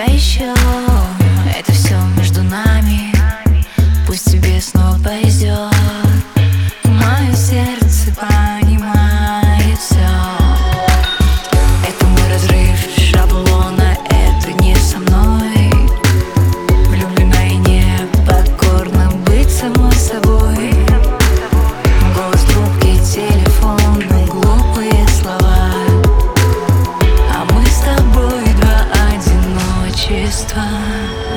тебя еще. Это все между нами. Пусть тебе снова повезет. Мое сердце понимает все. Это мой разрыв шаблона, это не со мной. Влюблена и непокорна быть самой собой. Голос трубки, телефон, глупые слова. А мы с тобой два одиночества.